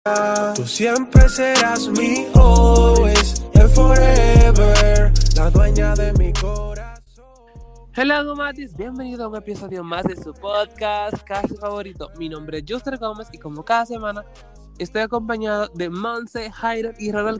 Tú siempre serás mi always and forever, la dueña de mi corazón. Hola Gomatis, bienvenido a un episodio más de su podcast casi favorito. Mi nombre es Juster Gómez y como cada semana estoy acompañado de Monse, Jairo y Ronald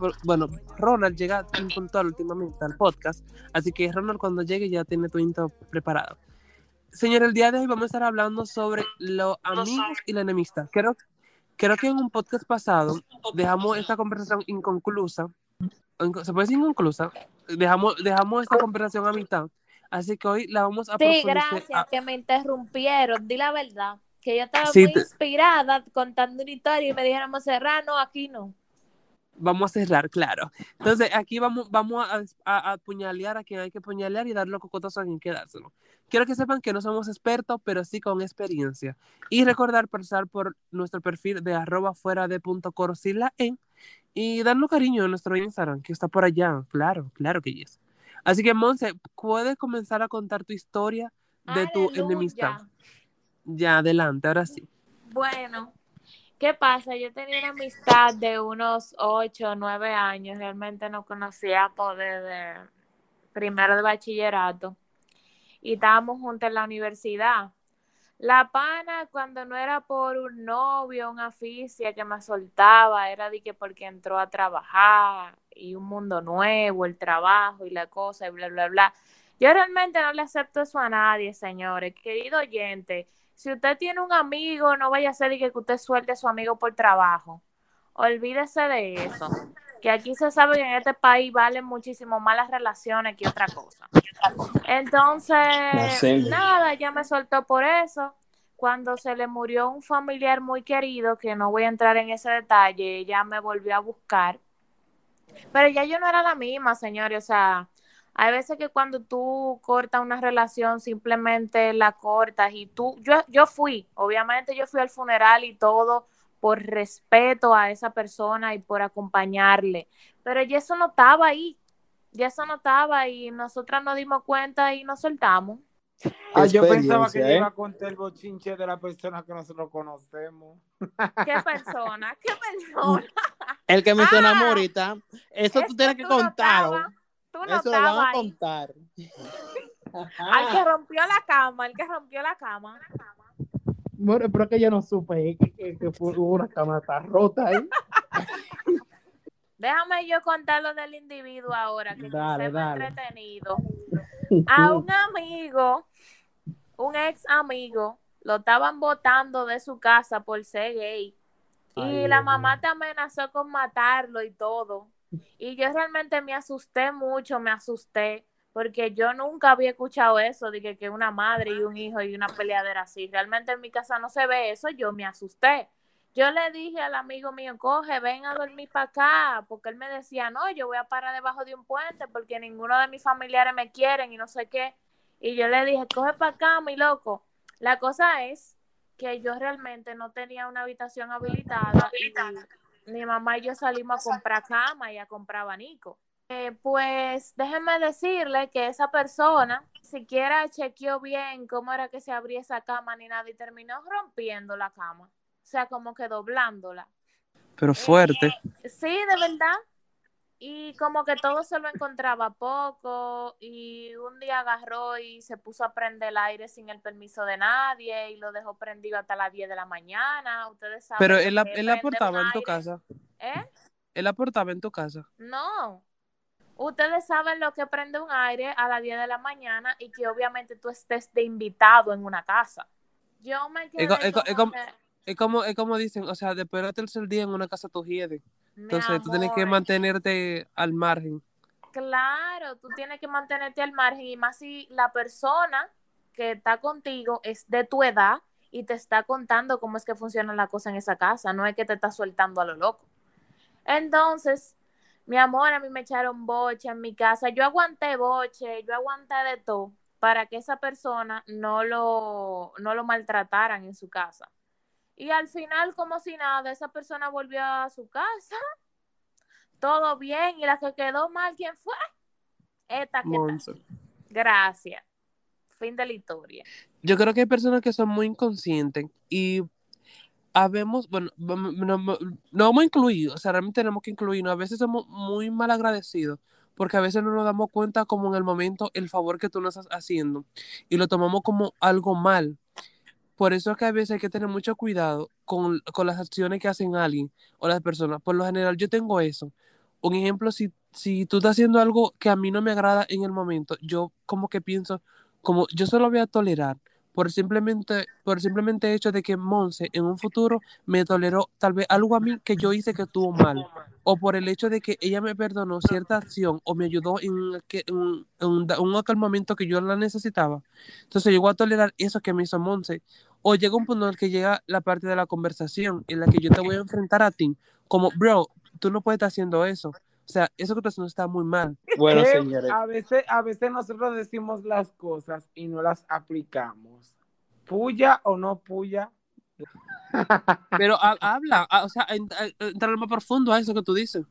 Ronald llega puntual últimamente al podcast, así que Ronald cuando llegue ya tiene tu intro preparado. Señor, el día de hoy vamos a estar hablando sobre los amigos y la enemistad. Creo que en un podcast pasado dejamos esta conversación inconclusa. ¿Se puede decir inconclusa? Dejamos esta conversación a mitad. Así que hoy la vamos a Sí, profundizar. gracias, que me interrumpieron. Di la verdad, que yo estaba Sí, muy inspirada contando una historia y me dijeron, cerrar, no, aquí no. vamos a cerrar, claro. Entonces, aquí vamos a apuñalear a quien hay que apuñalear y dar los cocotazos a quien hay que dárselo. Quiero que sepan que no somos expertos, pero sí con experiencia. Y recordar pasar por nuestro perfil de @fuera_de.corosila y darnos cariño a nuestro Instagram, que está por allá. Claro que yes. Así que, Monse, ¿puedes comenzar a contar tu historia de tu enemistad? Aleluya. Ya, adelante, ahora sí. Bueno, ¿qué pasa? Yo tenía una amistad de unos 8 o 9 años. Realmente no conocía poder de primero de bachillerato. Y estábamos juntos en la universidad. La pana, cuando no era por un novio, una aficia que me soltaba, era de que porque entró a trabajar y un mundo nuevo, el trabajo y la cosa y bla, bla, bla. Yo realmente no le acepto eso a nadie, señores. Querido oyente, si usted tiene un amigo, no vaya a ser de que usted suelte a su amigo por trabajo. Olvídese de eso. Que aquí se sabe que en este país valen muchísimo más las relaciones que otra cosa. Entonces, nada, ella me soltó por eso. Cuando se le murió un familiar muy querido, que no voy a entrar en ese detalle, ella me volvió a buscar. Pero ya yo no era la misma, señores. O sea, hay veces que cuando tú cortas una relación, simplemente la cortas y yo fui, obviamente yo fui al funeral y todo por respeto a esa persona y por acompañarle. Pero ya eso no estaba ahí. Ya eso no estaba y nosotras nos dimos cuenta y nos soltamos. Yo pensaba que iba a contar el bochinche de la persona que nosotros conocemos. ¿Qué persona? ¿Qué persona? El que mencionamos ahorita, eso tú tienes que contarlo. Tú no Eso lo van a ahí. contar. Al que rompió la cama. Bueno, pero que yo no supe que hubo una cama tan rota ahí. Déjame yo contar lo del individuo ahora, que Dale. entretenido. A un amigo, un ex amigo, lo estaban botando de su casa por ser gay. Y la mamá te amenazó con matarlo y todo. Y yo realmente me asusté mucho, porque yo nunca había escuchado eso, de que una madre y un hijo y una peleadera así. Realmente en mi casa no se ve eso, yo me asusté. Yo le dije al amigo mío, ven a dormir para acá, porque él me decía, no, yo voy a parar debajo de un puente porque ninguno de mis familiares me quieren y no sé qué. Y yo le dije, coge para acá, mi loco. La cosa es que yo realmente no tenía una habitación habilitada y mi mamá y yo salimos a comprar cama y a comprar abanico. Pues déjenme decirle que esa persona siquiera chequeó bien cómo era que se abría esa cama ni nada y terminó rompiendo la cama, o sea, como que doblándola. Pero fuerte. Sí, de verdad. Y como que todo se lo encontraba poco y un día agarró y se puso a prender el aire sin el permiso de nadie y lo dejó prendido hasta las 10 de la mañana. Ustedes saben. Pero él aportaba en tu casa. ¿Eh? Él aportaba en tu casa. No. Ustedes saben lo que prende un aire a las 10 de la mañana y que obviamente tú estés de invitado en una casa. Yo me quedé Es como dicen, o sea, después del tercer día en una casa tú hiedes. Entonces tú tienes que amor, mantenerte al margen. claro, tú tienes que mantenerte al margen y más si la persona que está contigo es de tu edad y te está contando cómo es que funciona la cosa en esa casa, no es que te está soltando a lo loco. Entonces, mi amor, a mí me echaron boche en mi casa, yo aguanté boche, yo aguanté de todo para que esa persona no lo maltrataran en su casa. Y al final, como si nada, esa persona volvió a su casa, todo bien, y la que quedó mal, ¿quién fue? Esta que está. Gracias. Fin de la historia. Yo creo que hay personas que son muy inconscientes y habemos, bueno, no vamos a incluir, o sea, realmente tenemos que incluirnos. A veces somos muy mal agradecidos porque a veces no nos damos cuenta como en el momento el favor que tú nos estás haciendo y lo tomamos como algo mal. Por eso es que a veces hay que tener mucho cuidado con las acciones que hacen alguien o las personas. Por lo general, yo tengo eso. Un ejemplo, si tú estás haciendo algo que a mí no me agrada en el momento, yo como que pienso, como yo solo voy a tolerar por simplemente hecho de que Monse en un futuro me toleró tal vez algo a mí que yo hice que estuvo mal. O por el hecho de que ella me perdonó cierta acción o me ayudó en aquel momento que yo la necesitaba. Entonces yo voy a tolerar eso que me hizo Monse. O llega un punto en el que llega la parte de la conversación en la que yo te voy a enfrentar a ti, como, bro, tú no puedes estar haciendo eso. O sea, eso que estás haciendo está muy mal. Bueno, señores. A veces nosotros decimos las cosas y no las aplicamos. ¿Puya o no puya? Pero habla, o sea, entrar más profundo a eso que tú dices.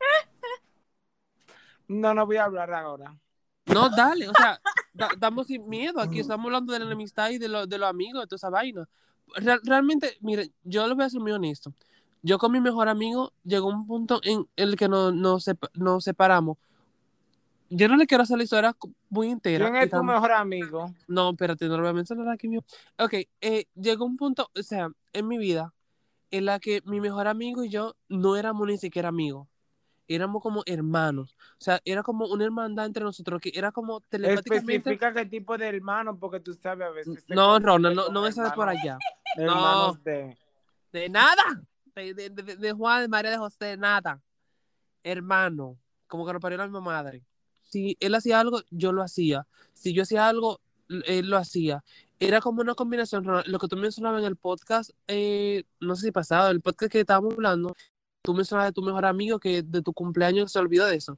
No voy a hablar ahora. No, dale, o sea, estamos sin miedo. Aquí estamos hablando de la enemistad y de los amigos, de toda esa vaina. Realmente, mire, yo lo voy a ser muy honesto. Yo con mi mejor amigo llegó un punto en el que nos separamos. Yo no le quiero hacer la historia muy entera. ¿Quién es tu mejor amigo? No, espérate, no lo voy a mencionar aquí mío. Ok, llegó un punto, o sea, en mi vida, en la que mi mejor amigo y yo no éramos ni siquiera amigos. Éramos como hermanos. O sea, era como una hermandad entre nosotros, que era como telepáticamente. Especifica qué tipo de hermano, porque tú sabes a veces. No, Ronald, no esa de por allá. Hermanos no, de nada. De Juan, de María, de José, nada. Hermano, como que lo parió la misma madre. Si él hacía algo, yo lo hacía. Si yo hacía algo, él lo hacía. Era como una combinación, Ronald. Lo que tú mencionabas en el podcast, no sé si pasado, el podcast que estábamos hablando, tú mencionabas de tu mejor amigo que de tu cumpleaños se olvidó de eso.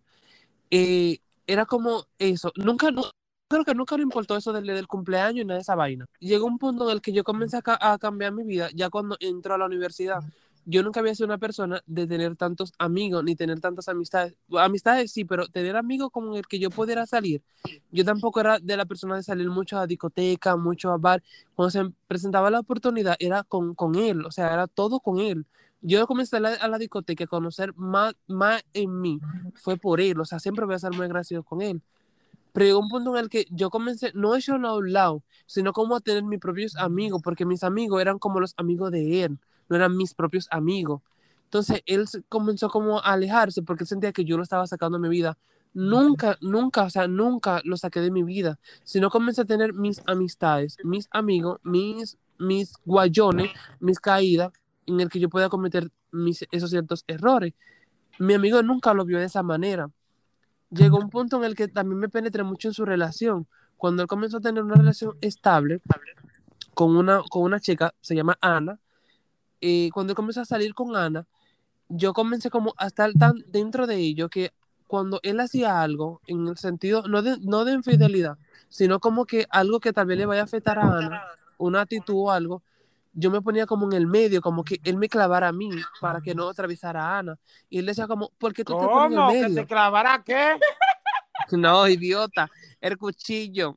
Era como eso. Creo que nunca me importó eso del cumpleaños y nada de esa vaina. Llegó un punto en el que yo comencé a cambiar mi vida ya cuando entró a la universidad. Yo nunca había sido una persona de tener tantos amigos ni tener tantas amistades. Amistades sí, pero tener amigos con el que yo pudiera salir. Yo tampoco era de la persona de salir mucho a discoteca, mucho a bar. Cuando se presentaba la oportunidad era con él, o sea, era todo con él. Yo comencé a la discoteca a conocer más en mí. Fue por él, o sea, siempre voy a estar muy agradecido con él. Pero llegó un punto en el que yo comencé, no he hecho a un lado, sino como a tener mis propios amigos, porque mis amigos eran como los amigos de él, no eran mis propios amigos. Entonces él comenzó como a alejarse porque él sentía que yo lo estaba sacando de mi vida. Nunca, o sea, nunca lo saqué de mi vida, sino comencé a tener mis amistades, mis amigos, mis guayones, mis caídas, en el que yo podía cometer esos ciertos errores. Mi amigo nunca lo vio de esa manera. Llegó un punto en el que también me penetré mucho en su relación. Cuando él comenzó a tener una relación estable con una chica, se llama Ana, cuando él comenzó a salir con Ana, yo comencé como a estar tan dentro de ello que cuando él hacía algo, en el sentido, no de infidelidad, sino como que algo que tal vez le vaya a afectar a Ana, una actitud o algo, yo me ponía como en el medio, como que él me clavara a mí para que no atravesara a Ana. Y él decía como, ¿por qué tú te pones en el ¿Cómo? ¿Que medio? te clavara qué? No, idiota, el cuchillo.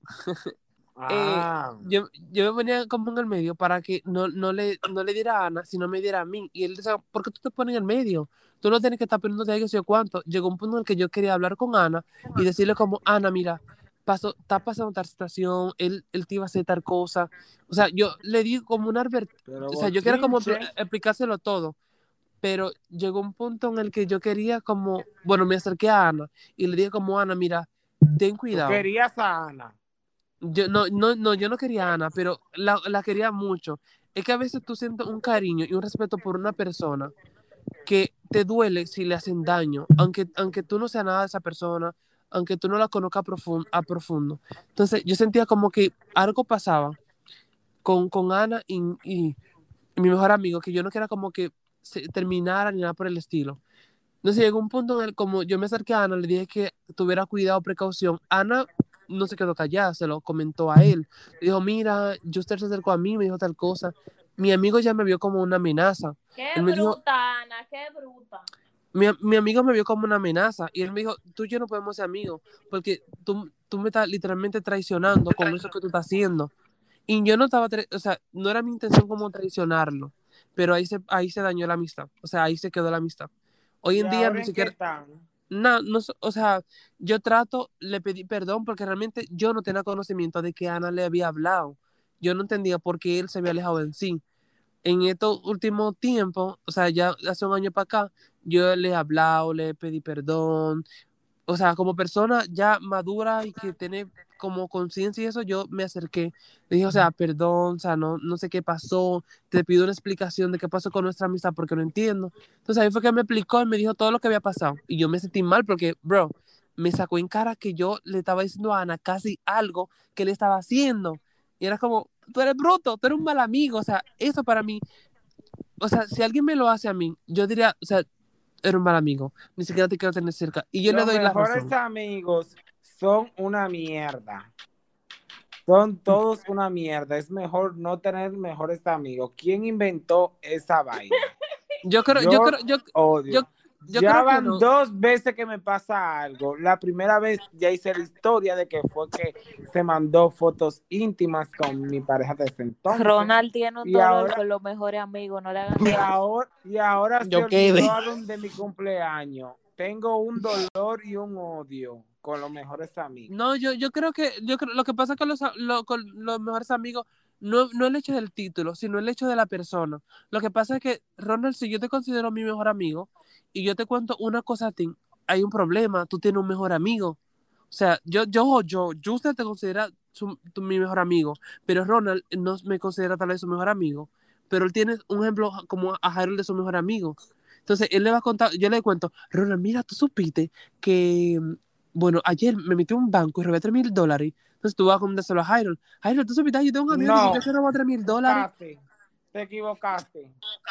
Ah. Yo me ponía como en el medio para que no le diera a Ana, sino me diera a mí. Y él decía, ¿por qué tú te pones en el medio? Tú no tienes que estar poniéndote ahí, que sé yo cuánto. Llegó un punto en el que yo quería hablar con Ana y decirle como, Ana, mira, está pasando tal situación, él te iba a hacer tal cosa. O sea, yo le di como una Pero o sea, yo quería como bochinche. explicárselo todo. Pero llegó un punto en el que yo quería como, bueno, me acerqué a Ana y le dije como, Ana, mira, ten Tú cuidado. querías a Ana. Yo no quería a Ana, pero la quería mucho. Es que a veces tú sientes un cariño y un respeto por una persona que te duele si le hacen daño, aunque tú no seas nada de esa persona, aunque tú no la conozcas a profundo. Entonces yo sentía como que algo pasaba con Ana y mi mejor amigo, que yo no quería como que se terminara ni nada por el estilo. Entonces llegó un punto en el como yo me acerqué a Ana, le dije que tuviera cuidado, precaución. Ana no se quedó callada, se lo comentó a él. Le dijo, mira, Juster se acercó a mí, me dijo tal cosa. Mi amigo ya me vio como una amenaza. Qué Él me bruta, dijo, Ana, qué bruta. mi amigo me vio como una amenaza y él me dijo, tú y yo no podemos ser amigos porque tú me estás literalmente traicionando con eso que tú estás haciendo. Y yo no estaba, o sea, no era mi intención como traicionarlo, pero ahí se dañó la amistad, o sea, ahí se quedó la amistad. Hoy ¿Y en día ahora ni en qué siquiera, están? no, o sea, le pedí perdón porque realmente yo no tenía conocimiento de que Ana le había hablado. Yo no entendía por qué él se había alejado en sí. En estos últimos tiempos, o sea, ya hace un año para acá, yo le he hablado, le pedí perdón, o sea, como persona ya madura y que tiene como conciencia y eso, yo me acerqué. Le dije, o sea, perdón, o sea, no sé qué pasó, te pido una explicación de qué pasó con nuestra amistad porque no entiendo. Entonces ahí fue que me explicó y me dijo todo lo que había pasado. Y yo me sentí mal porque, bro, me sacó en cara que yo le estaba diciendo a Ana casi algo que le estaba haciendo. Y era como, tú eres bruto, tú eres un mal amigo. O sea, eso para mí, o sea, si alguien me lo hace a mí, yo diría, o sea, eres un mal amigo, ni siquiera te quiero tener cerca. Y yo le Los doy la mejores razón. amigos son una mierda. Son todos una mierda. Es mejor no tener mejores amigos. ¿Quién inventó esa vaina? Yo creo, yo Yo creo, yo, yo, odio. yo Ya creo que van no. 2 veces que me pasa algo. La primera vez ya hice la historia de que fue que se mandó fotos íntimas con mi pareja desde entonces. Ronald tiene un Y dolor ahora, con los mejores amigos, no le hagan y caso. ahora, y ahora se Yo quedé. olvidaron de mi cumpleaños. Tengo un dolor y un odio con los mejores amigos. No, yo creo, lo que pasa es que con los mejores amigos no el hecho del título, sino el hecho de la persona. Lo que pasa es que, Ronald, si yo te considero mi mejor amigo y yo te cuento una cosa a ti, hay un problema, tú tienes un mejor amigo. O sea, usted te considera mi mejor amigo, pero Ronald no me considera tal vez su mejor amigo, pero él tiene un ejemplo como a Harold de su mejor amigo. Entonces, él le va a contar, yo le cuento, Ronald, mira, tú supiste que bueno, ayer me metí a un banco y robé $3,000. Entonces tú vas a contárselo a Jairo. Jairo, tú supiste, yo tengo un amigo que No, se robó $3,000. te equivocaste.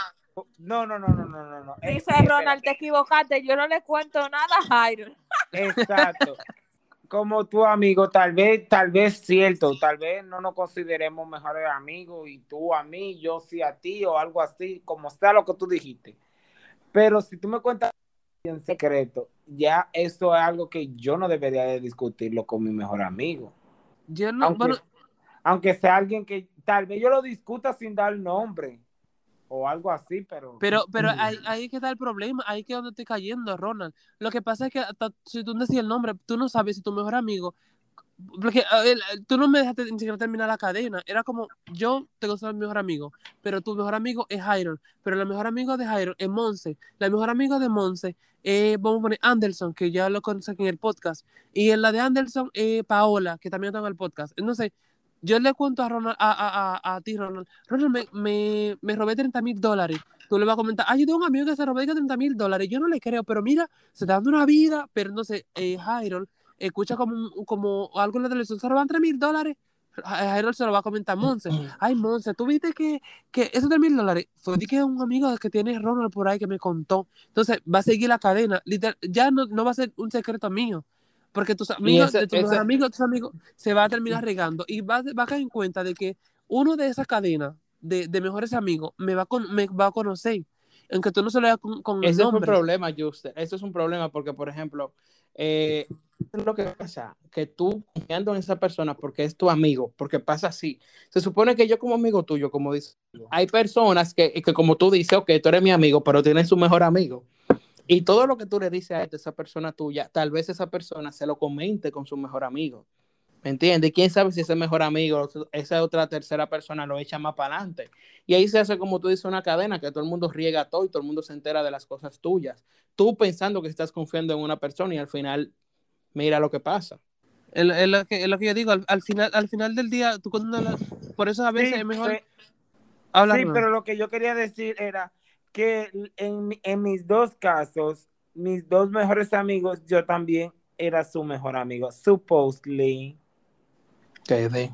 No, no, no, no, no, no, no. Dice Espera. Ronald, te equivocaste, yo no le cuento nada a Jairo. Exacto. Como tu amigo, tal vez cierto, tal vez no nos consideremos mejores amigos y tú a mí, yo sí a ti o algo así, como sea lo que tú dijiste. Pero si tú me cuentas en secreto, ya eso es algo que yo no debería de discutirlo con mi mejor amigo. Yo no, bueno, Aunque, aunque sea alguien que tal vez yo lo discuta sin dar nombre o algo así, pero pero ahí que está el problema, ahí que es donde estoy cayendo, Ronald. Lo que pasa es que hasta si tú no decís el nombre, tú no sabes si tu mejor amigo, porque tú no me dejaste ni siquiera terminar la cadena. Era como, yo te considero mi mejor amigo, pero tu mejor amigo es Jairo, pero el mejor amigo de Jairo es Monse. La mejor amiga de Monse es, vamos a poner Anderson, que ya lo conocen en el podcast. Y en la de Anderson es Paola, que también está en el podcast. Entonces, yo le cuento a Ronald, a ti, Ronald, me robé $30,000. Tú le vas a comentar, yo tengo un amigo que se robó $30,000. Yo no le creo, pero mira, se está dando una vida, pero entonces, Jairo escucha como algo en la televisión, se roban $3,000. A Harold se lo va a comentar a Monse. Ay, Monse, ¿tú viste que esos $3,000 fue de que un amigo que tiene Ronald por ahí que me contó? Entonces va a seguir la cadena. Literal, ya no va a ser un secreto mío. Porque tus Y amigos, de tu mejor amigo, tus amigos, se va a terminar regando. Y va a caer en cuenta de que uno de esas cadenas de mejores amigos me va a conocer. Aunque tú no se lo digas con el ese fue el nombre. problema, Juster. Eso es un problema porque, por ejemplo, es lo que pasa, que tú confiando en esa persona porque es tu amigo, porque pasa así. Se supone que yo como amigo tuyo, como dices, hay personas que como tú dices, ok, tú eres mi amigo, pero tienes su mejor amigo. Y todo lo que tú le dices a esa persona tuya, tal vez esa persona se lo comente con su mejor amigo. ¿Me entiendes? ¿Quién sabe si ese mejor amigo, esa otra tercera persona lo echa más para adelante? Y ahí se hace, como tú dices, una cadena que todo el mundo riega todo y todo el mundo se entera de las cosas tuyas. Tú pensando que estás confiando en una persona y al final, mira lo que pasa. Es lo que yo digo, al final del día, por eso a veces es sí, mejor hablar. sí, pero lo que yo quería decir era que en mis dos casos, mis dos mejores amigos, yo también era su mejor amigo, supposedly. Que de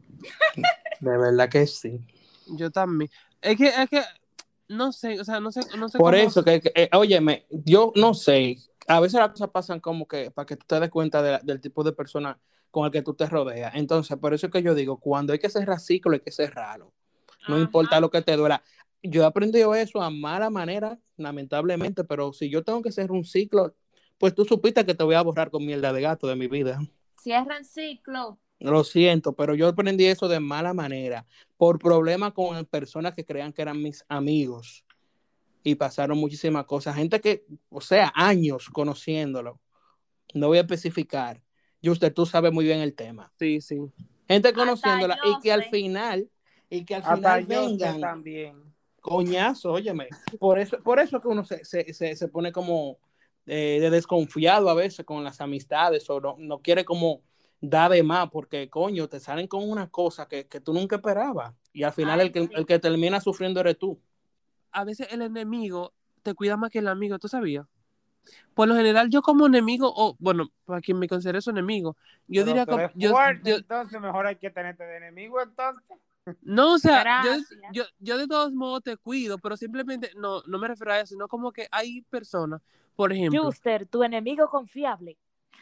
verdad que sí. Yo también. Es que, no sé, o sea, no sé Por cómo. eso óyeme, yo no sé, a veces las cosas pasan como que para que tú te des cuenta del tipo de persona con el que tú te rodeas. Entonces, por eso es que yo digo, cuando hay que cerrar ciclo, hay que cerrarlo. No importa lo que te duela. Yo he aprendido eso a mala manera, lamentablemente, pero si yo tengo que cerrar un ciclo, pues tú supiste que te voy a borrar con mierda de gato de mi vida. Cierren ciclo. Lo siento, pero yo aprendí eso de mala manera, por problemas con personas que creían que eran mis amigos y pasaron muchísimas cosas. Gente que, o sea, años conociéndolo, no voy a especificar. Juster, tú sabes muy bien el tema. Sí, sí. Gente Hasta conociéndola yo sé. Y que al Hasta final yo sé vengan también. coñazo, óyeme. Por eso que uno se pone como de desconfiado a veces con las amistades o no quiere como dar de más porque, coño, te salen con una cosa que tú nunca esperabas. Y al final Ay, sí. el que termina sufriendo eres tú. A veces el enemigo te cuida más que el amigo, ¿tú sabías? Por lo general, yo como enemigo, o bueno, para quien me considere su enemigo, yo Pero diría tú que eres yo, fuerte, yo, entonces mejor hay que tenerte de enemigo, entonces. no, o sea, Gracias. yo de todos modos te cuido, pero simplemente no me refiero a eso, sino como que hay personas, por ejemplo, Juster, tu enemigo confiable.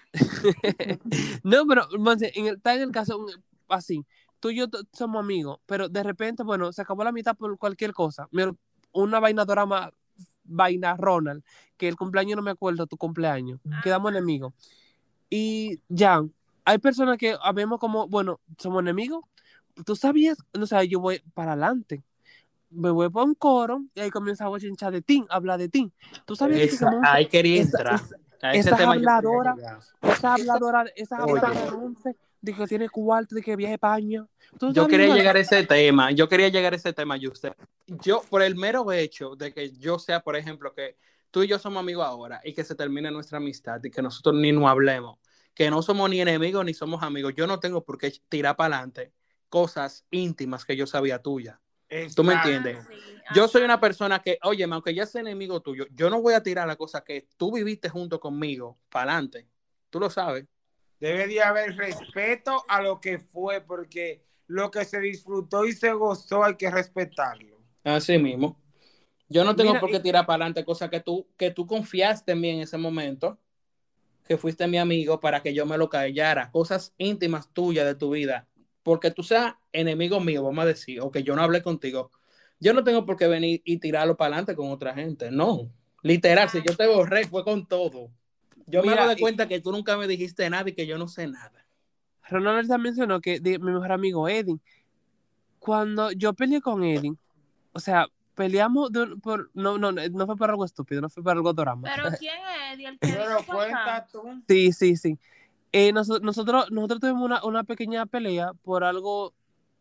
no, pero Monse, está en el caso así, tú y yo somos amigos, pero de repente, bueno, se acabó la mitad por cualquier cosa, una vaina drama, vaina Ronald, que el cumpleaños no me acuerdo tu cumpleaños, quedamos enemigos. Y ya, hay personas que vemos como, bueno, somos enemigos. Tú sabías, o sea, yo voy para adelante, me voy para un coro y ahí comienza a chinchar de ti, hablar de ti. Tú sabías de que Monse, Ahí quería esa, entrar. esa, A ese esas tema yo quería habladoras, llegar. esas Oye, habladoras de Monse, de que tiene cuarto, de que viaje a España. ¿Tú yo sabías quería eso? llegar a ese tema. Yo quería llegar a ese tema, Yuste. Yo, por el mero hecho de que yo sea, por ejemplo, que tú y yo somos amigos ahora y que se termine nuestra amistad y que nosotros ni nos hablemos, que no somos ni enemigos ni somos amigos, yo no tengo por qué tirar para adelante cosas íntimas que yo sabía tuya. ¿Tú me Exacto. entiendes? Sí, Yo soy una ajá. persona que, oye, aunque ya sea enemigo tuyo, yo no voy a tirar la cosa que tú viviste junto conmigo para adelante. Tú lo sabes. Debe de haber respeto a lo que fue, porque lo que se disfrutó y se gozó hay que respetarlo. Así mismo. Yo no tengo Mira, por qué tirar para adelante cosas que tú confiaste en mí en ese momento, que fuiste mi amigo para que yo me lo callara, cosas íntimas tuyas de tu vida, porque tú seas enemigo mío, vamos a decir, o que yo no hablé contigo, yo no tengo por qué venir y tirarlo para adelante con otra gente, no. Literal, si yo te Exacto. borré, fue con todo. Yo me hago mira, de cuenta que tú nunca me dijiste nada y que yo no sé nada. Ronald ahorita mencionó que mi mejor amigo Eddie, cuando yo peleé con Eddie, o sea, peleamos no fue por algo estúpido, no fue por algo drama. Pero ¿quién es Eddie? El que Pero dijo cuenta pasar. tú. Sí, sí, sí. Nosotros tuvimos una pequeña pelea por algo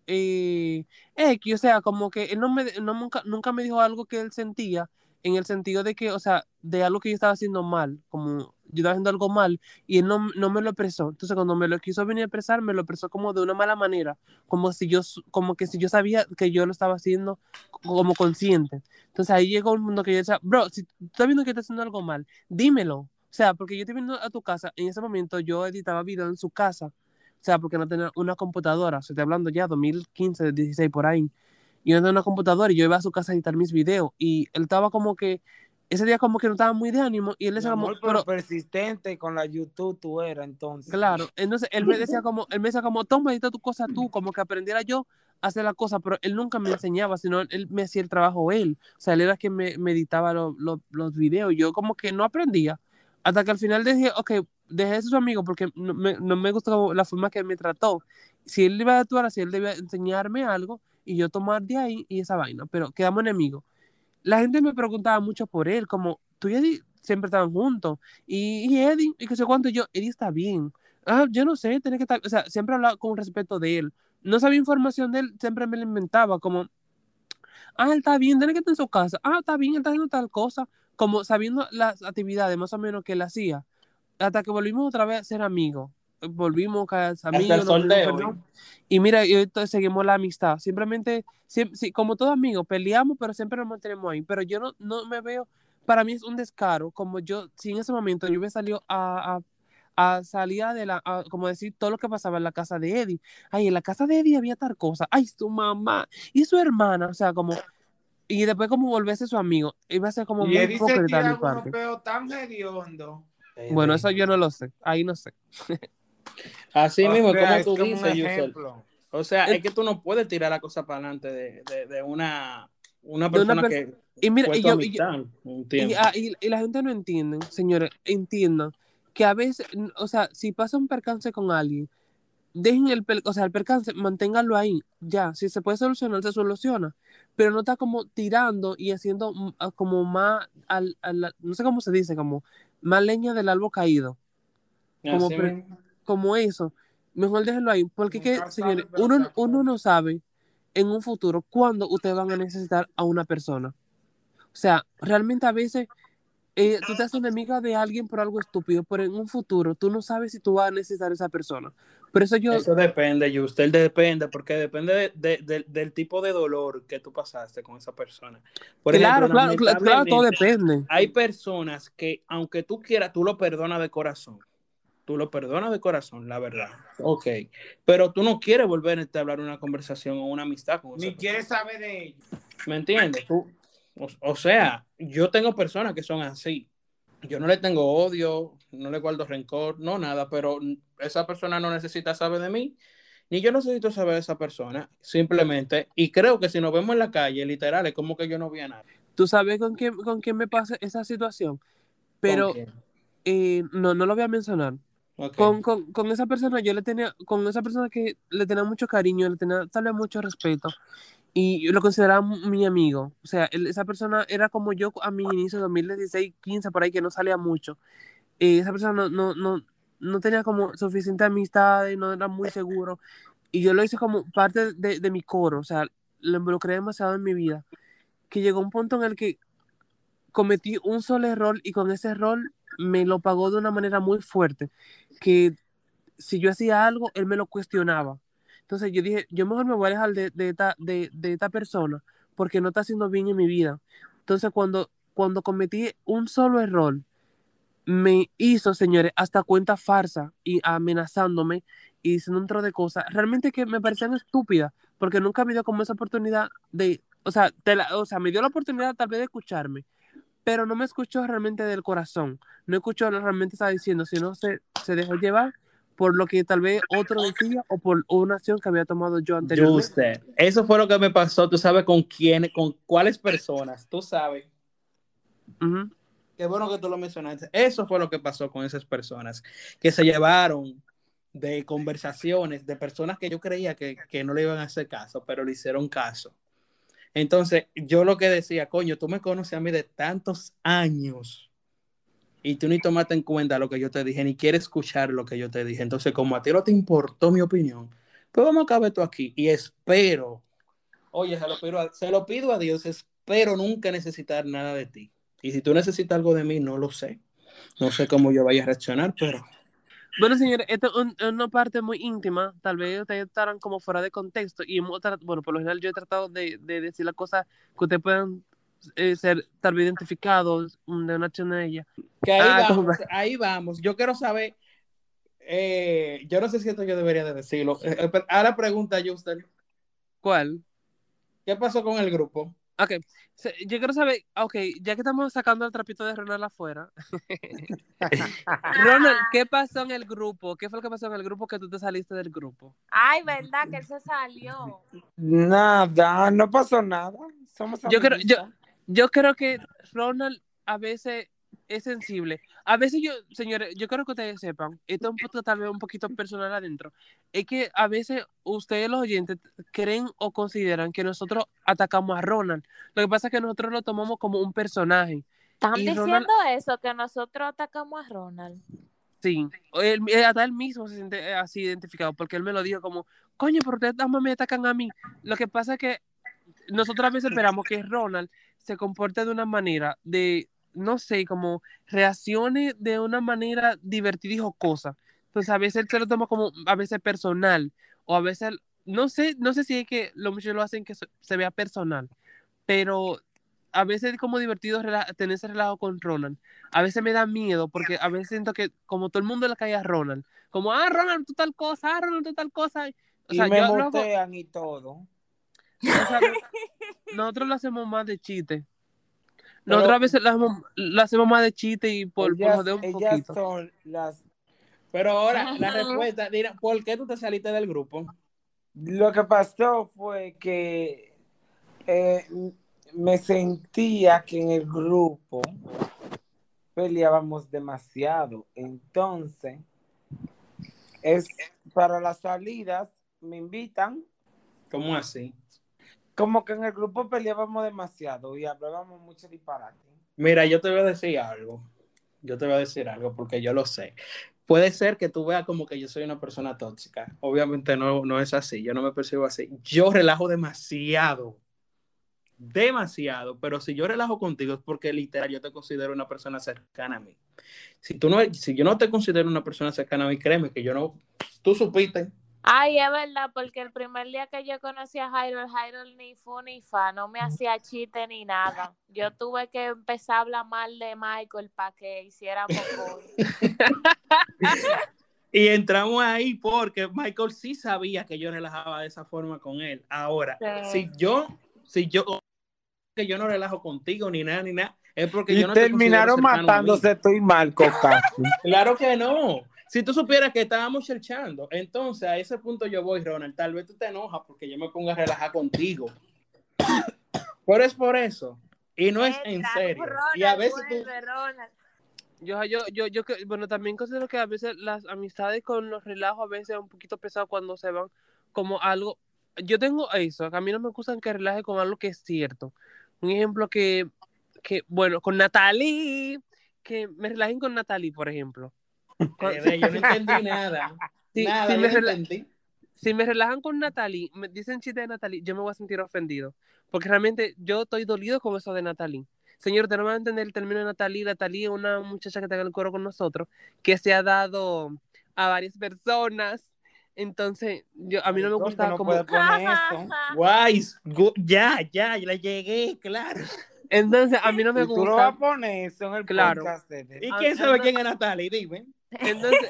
X, o sea, como que él nunca me dijo algo que él sentía, en el sentido de que, o sea, de algo que yo estaba haciendo mal, como yo estaba haciendo algo mal, y él no me lo expresó. Entonces, cuando me lo quiso venir a expresar, me lo expresó como de una mala manera, como que si yo sabía que yo lo estaba haciendo como consciente. Entonces, ahí llegó un mundo que yo decía, bro, si tú estás viendo que estás haciendo algo mal, dímelo. O sea, porque yo estoy viendo a tu casa, en ese momento yo editaba video en su casa, o sea, porque no tenía una computadora, se estoy hablando ya 2015, 16 por ahí, y no tenía una computadora y yo iba a su casa a editar mis videos y él estaba como que, ese día como que no estaba muy de ánimo y él Mi decía como, amor, pero pero persistente con la YouTube tú eras entonces. claro, entonces él me decía como, toma, edita tu cosa tú, como que aprendiera yo a hacer la cosa, pero él nunca me enseñaba, sino él me hacía el trabajo él, o sea, él era quien me editaba los videos, yo como que no aprendía, hasta que al final dije, ok, dejé de ser su amigo porque no me gustó la forma que él me trató, si él iba a actuar así, él debía enseñarme algo y yo tomar de ahí y esa vaina, pero quedamos enemigos. La gente me preguntaba mucho por él, como, tú y Eddie siempre estaban juntos, y Eddie, y que sé cuánto, yo, Eddie está bien. Ah, yo no sé, tiene que estar, o sea, siempre hablaba con respeto de él. No sabía información de él, siempre me la inventaba, como, él está bien, tiene que estar en su casa. Ah, está bien, él está haciendo tal cosa, como sabiendo las actividades más o menos que él hacía. Hasta que volvimos otra vez a ser amigos. Volvimos a ser Hasta el amigos, nos sol pedimos de hoy. perdón. Y mira, y ahorita seguimos la amistad. Simplemente, sí, como todos amigos, peleamos, pero siempre nos mantenemos ahí. Pero yo no me veo, para mí es un descaro, como yo, si en ese momento yo hubiera salido a salir como decir todo lo que pasaba en la casa de Eddie. Ay, en la casa de Eddie había tal cosa. Ay, su mamá y su hermana, o sea, como, y después como volverse su amigo. Iba a ser como Y muy Eddie se hipócrita de tira mi algunos parte. peos tan hediondos. Bueno, eso yo no lo sé. Ahí no sé. Así O mismo, sea, como es tú como un dices, Yusel. ejemplo. O sea, En- es que tú no puedes tirar la cosa para adelante de una de una persona persona. que Y mira, fue tu amistad un tiempo. y la gente no entiende, señores, entiendan que a veces, o sea, si pasa un percance con alguien, dejen o sea, el percance, manténganlo ahí, ya, si se puede solucionar, se soluciona, pero no está como tirando y haciendo como más, no sé cómo se dice, como más leña del árbol caído, como, Así mismo. como eso, mejor déjenlo ahí, porque que, Nunca señores, sabe, pero se uno acuerda. no sabe en un futuro cuándo ustedes van a necesitar a una persona, o sea, realmente a veces tú te haces enemiga de alguien por algo estúpido, pero en un futuro tú no sabes si tú vas a necesitar a esa persona. Por eso yo, Eso depende, Justel, depende, porque depende del tipo de dolor que tú pasaste con esa persona. Por ejemplo, claro, claro, claro, todo lamentablemente, depende. hay personas que, aunque tú quieras, tú lo perdonas de corazón. Tú lo perdonas de corazón, la verdad. Ok. Pero tú no quieres volver a entablar una conversación o una amistad con esa Ni persona. quieres saber de ellos. ¿Me entiendes? O sea, yo tengo personas que son así. Yo no le tengo odio, no le guardo rencor, no nada, pero esa persona no necesita saber de mí, ni yo necesito saber de esa persona, simplemente. Y creo que si nos vemos en la calle, literal, es como que yo no vi a nadie. Tú sabes con quién me pasa esa situación, ¿Con pero quién? no lo voy a mencionar. Ok. Con esa persona con esa persona que le tenía mucho cariño, le tenía tal vez mucho respeto, y yo lo consideraba mi amigo. O sea, esa persona era como yo a mi inicio de 2016, 15, por ahí, que no salía mucho. Esa persona no tenía como suficiente amistad y no era muy seguro. Y yo lo hice como parte de mi coro, o sea, lo involucré demasiado en mi vida, que llegó un punto en el que cometí un solo error y con ese error me lo pagó de una manera muy fuerte, que si yo hacía algo, él me lo cuestionaba. Entonces yo dije, yo mejor me voy a alejar de esta persona porque no está haciendo bien en mi vida. Entonces cuando cometí un solo error, me hizo, señores, hasta cuenta farsa y amenazándome y diciendo un trozo de cosas, realmente que me parecían estúpidas, porque nunca me dio como esa oportunidad de, o sea, o sea, me dio la oportunidad tal vez de escucharme, pero no me escuchó realmente del corazón, no escuchó lo que realmente estaba diciendo, sino se dejó llevar por lo que tal vez otro decía o por una acción que había tomado yo anteriormente. Juste, eso fue lo que me pasó, tú sabes con quién, con cuáles personas, tú sabes. Ujú. Qué bueno que tú lo mencionaste. Eso fue lo que pasó con esas personas que se llevaron de conversaciones de personas que yo creía que no le iban a hacer caso, pero le hicieron caso. Entonces, yo lo que decía, coño, tú me conoces a mí de tantos años y tú ni tomaste en cuenta lo que yo te dije, ni quieres escuchar lo que yo te dije. Entonces, como a ti no te importó mi opinión, pues vamos a acabar esto aquí. Y espero, oye, se lo pido a Dios, espero nunca necesitar nada de ti. Y si tú necesitas algo de mí, no lo sé. No sé cómo yo vaya a reaccionar, pero Bueno, señores, esto es una parte muy íntima, tal vez ustedes estarán como fuera de contexto y bueno, por lo general yo he tratado de decir las cosas que ustedes puedan ser tal vez identificados de una acción de ella. que Ah, como, ahí vamos. Yo quiero saber, yo no sé si esto yo debería de decirlo. Ahora pregunta, Justin, ¿cuál? ¿qué pasó con el grupo? Ok, yo quiero saber, ok, ya que estamos sacando el trapito de Ronald afuera, Ronald, ¿qué pasó en el grupo? ¿Qué fue lo que pasó en el grupo que tú te saliste del grupo? Ay, ¿verdad que él se salió? Nada, no pasó nada. Somos Yo creo, yo, amiguitos. yo creo que Ronald a veces es sensible. A veces yo, señores, yo creo que ustedes sepan, esto es un punto tal vez un poquito personal adentro, es que a veces ustedes los oyentes creen o consideran que nosotros atacamos a Ronald. Lo que pasa es que nosotros lo tomamos como un personaje. ¿Están Y Ronald, diciendo eso, que nosotros atacamos a Ronald? sí, hasta él mismo se siente así identificado, porque él me lo dijo como, coño, pero ustedes nada más me atacan a mí. Lo que pasa es que nosotros a veces esperamos que Ronald se comporte de una manera de, no sé, como reaccione de una manera divertida y jocosa. Entonces a veces él se lo toma como a veces personal o a veces, no sé si es que los muchachos lo hacen que se vea personal, pero a veces es como divertido tener ese relajo con Ronald. A veces me da miedo porque a veces siento que como todo el mundo le cae a Ronald, como, Ronald, tú tal cosa, Ronald, tú tal cosa. O Y sea, me yo lo hago, mutean y todo. o sea, nosotros lo hacemos más de chiste. Nosotros Pero, a veces lo hacemos más de chiste y por joder un Ellas poquito. son las... pero ahora la Ujú. respuesta, mira, ¿por qué tú te saliste del grupo? Lo que pasó fue que eh, me sentía que en el grupo peleábamos demasiado. Entonces, es para las salidas me invitan. ¿Cómo así? Como que en el grupo peleábamos demasiado y hablábamos mucho disparate. Mira, yo te voy a decir algo. Yo te voy a decir algo porque yo lo sé. Puede ser que tú veas como que yo soy una persona tóxica. Obviamente no es así. Yo no me percibo así. Yo relajo demasiado. Demasiado. Pero si yo relajo contigo es porque literal yo te considero una persona cercana a mí. Si yo no te considero una persona cercana a mí, créeme que yo no. Tú supiste. Ay, es verdad, porque el primer día que yo conocí a Jairo, el Jairo ni fu ni fa, no me hacía chiste ni nada. Yo tuve que empezar a hablar mal de Michael para que hiciéramos coro. Y entramos ahí porque Michael sí sabía que yo relajaba de esa forma con él. Ahora, Sí. si yo que yo no relajo contigo ni nada, es porque Y yo no te terminaron considero cercano a mí. matándose tú y Marco casi. Claro que no. Si tú supieras que estábamos cherchando, entonces a ese punto yo voy, Ronald. Tal vez tú te enojas porque yo me ponga a relajar contigo. Pero es por eso. Y no es en serio. Ronald, Y a veces tú. vuelve, Ronald. Bueno, también considero que a veces las amistades con los relajos a veces es un poquito pesado cuando se van como algo. Yo tengo eso, que a mí no me gustan que relaje con algo que es cierto. Un ejemplo bueno, con Natalie, que me relajen con Natalie, por ejemplo. Yo no entendí nada. Si, Nada, si yo me no rela- entendí. si me relajan con Natalie, me dicen chiste de Natalie, yo me voy a sentir ofendido. Porque realmente yo estoy dolido con eso de Natalie. Señor, usted no va a entender el término de Natalie. Natalie es una muchacha que está en el coro con nosotros, que se ha dado a varias personas. Entonces, a mí no me Maricón, tú gusta no como. puedes poner eso. Guay, ya le llegué, claro. Entonces, a mí no me Y tú lo vas a gusta. poner eso en el Claro. podcast. de- ¿Y quién sabe quién es Natalie? Dime. Entonces,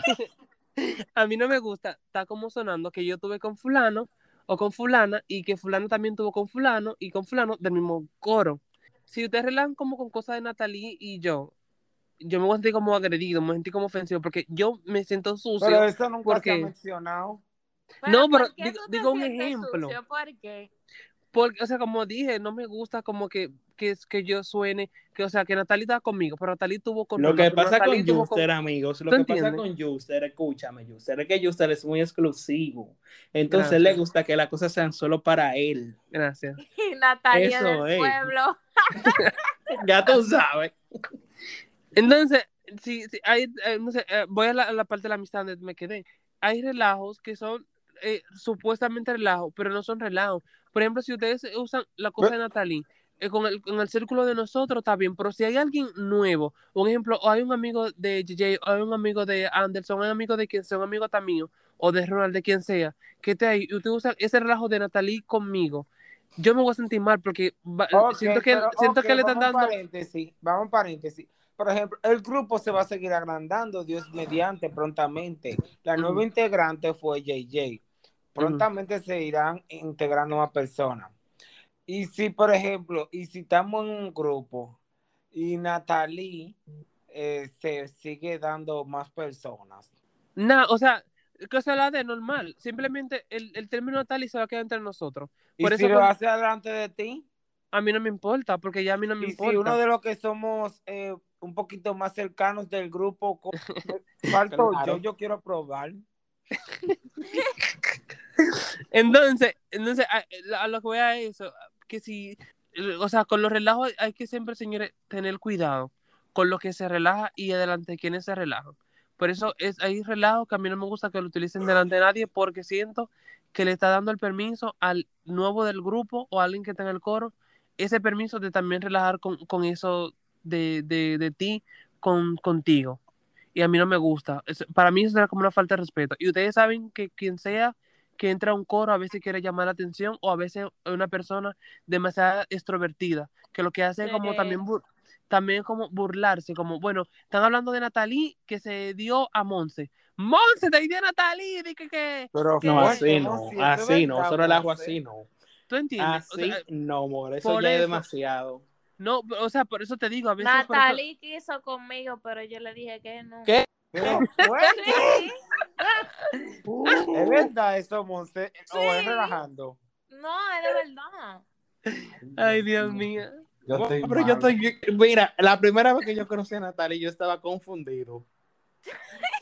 a mí no me gusta, está como sonando que yo tuve con fulano o con fulana y que fulano también tuvo con fulano y con fulano del mismo coro. Si ustedes relajan como con cosas de Natalie y yo me voy a sentir como agredido, me voy a sentir como ofensivo porque yo me siento sucio. Pero eso nunca se ha porque mencionado. No, pero ¿por qué tú te digo un sientes ejemplo. sucio? ¿Por qué? Porque, o sea, como dije, no me gusta como que yo suene, o sea, que Natalie está conmigo, pero Natalie tuvo con Lo Ronald, que pero pasa Natalie con tuvo Juster, amigos, lo ¿Tú que pasa entiendes? con Juster, escúchame, Juster, es que Juster es muy exclusivo. Entonces Gracias. le gusta que las cosas sean solo para él. Gracias. Y Natalia Eso del es. pueblo. Ya tú sabes. Entonces, no sé, voy a la parte de la amistad donde me quedé. Hay relajos que son supuestamente relajos, pero no son relajos. Por ejemplo, si ustedes usan la cosa de Natalie, con el círculo de nosotros está bien, pero si hay alguien nuevo, un ejemplo, o hay un amigo de JJ, o hay un amigo de Anderson, o hay un amigo de quien sea, un amigo mío, o de Ronald, de quien sea, que esté ahí, y usted usa ese relajo de Natalie conmigo, yo me voy a sentir mal porque siento que le están dando. Vamos paréntesis. Por ejemplo, el grupo se va a seguir agrandando, Dios mediante, prontamente. La nueva integrante fue JJ. Prontamente se irán integrando más personas. Y si, por ejemplo, si estamos en un grupo y Natalie se sigue dando más personas. No, o sea, que se la de normal. Simplemente el término Natalie se va a quedar entre nosotros. ¿Y Por si eso lo hace delante de ti? a mí no me importa, porque ya a mí no me Y importa. si uno de los que somos un poquito más cercanos del grupo, falto Claro. yo quiero probar. Entonces a lo que voy a eso, que si, o sea, con los relajos hay que siempre, señores, tener cuidado con lo que se relaja y delante de quienes se relajan. Por eso hay relajos que a mí no me gusta que lo utilicen delante de nadie, porque siento que le está dando el permiso al nuevo del grupo o a alguien que está en el coro, ese permiso de también relajar con eso de ti contigo. Y a mí no me gusta. Para mí eso será como una falta de respeto. Y ustedes saben que quien sea que entra a un coro a veces quiere llamar la atención o a veces es una persona demasiado extrovertida, que lo que hace es como también como burlarse, como, bueno, están hablando de Natalie que se dio a Monse. ¡Monse, te dio a Natalie! Pero No, fuerte, así no, si eso así es no, verdad, eso relajo Monse. así no. ¿Tú entiendes? Así O sea, no, amor, eso por ya es eso- demasiado. no, o sea, por eso te digo, a veces por eso- Natalie quiso conmigo, pero yo le dije que no. ¿Qué? Pero fuerte. Sí. ¿Es verdad eso, Monse? ¿O es Sí. relajando? No, es de verdad. Ay, Dios mío. Yo estoy Pero mal. mira, la primera vez que yo conocí a Natalia, yo estaba confundido.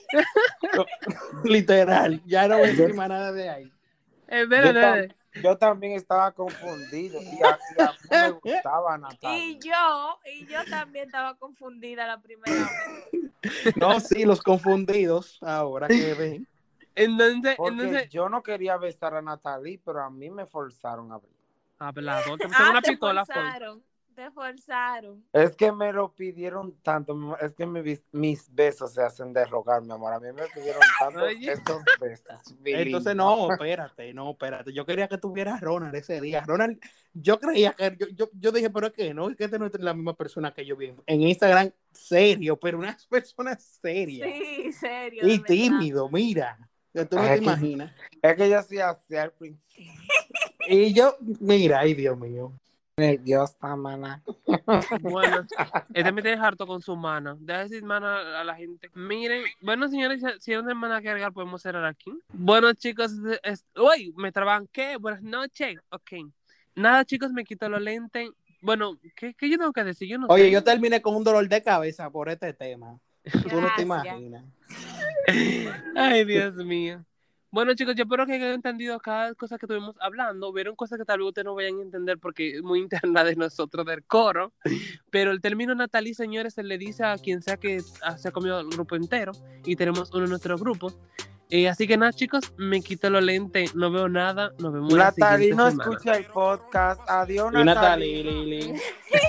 Literal, ya no voy a decir más nada de ahí. Espérate. Yo también estaba confundido y a mí me gustaba Natalia. Y yo también estaba confundida la primera vez. No, sí, los confundidos, ahora que ven. Porque yo no quería besar a Natalie, pero a mí me forzaron a ver. Hablado, te pusieron una pistola. Te forzaron. Es que me lo pidieron tanto, es que mis besos se hacen de rogar, mi amor. A mí me pidieron tanto Oye. estos besos. Entonces, no, espérate. Yo quería que tuviera a Ronald ese día. Ronald, yo creía que, yo dije, pero es que no, es que este no es la misma persona que yo vi en Instagram, serio, pero una persona seria. Sí, serio. Y tímido, mira. Que tú no te imaginas. Es que yo sí hacía al principio. Y yo, mira, ay, Dios mío. Nerviosa, mana. Bueno, este me tiene harto con su mana. Deja de decir mana a la gente. Miren, bueno, señores, si hay una mana que agregar, podemos cerrar aquí. Bueno, chicos, uy, me trabanqué. Buenas noches. Ok. Nada, chicos, me quito los lentes. Bueno, ¿qué yo tengo que decir? Yo no Oye, sé. yo terminé con un dolor de cabeza por este tema. Tú no te Gracias. imaginas. Ay, Dios mío. Bueno, chicos, yo espero que hayan entendido cada cosa que estuvimos hablando. Vieron cosas que tal vez ustedes no vayan a entender porque es muy interna de nosotros del coro. Pero el término Natalie, señores, se le dice a quien sea que se ha comido el grupo entero. Y tenemos uno en nuestro grupo. Así que nada, chicos, me quito los lentes. No veo nada. Nos vemos la Natalie siguiente no semana. escucha el podcast. Adiós, Y Natalie. Lili.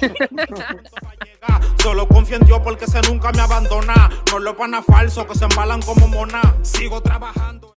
Solo confío en Dios porque ese nunca me abandona. No lo pana falso que se embalan como mona. Sigo trabajando.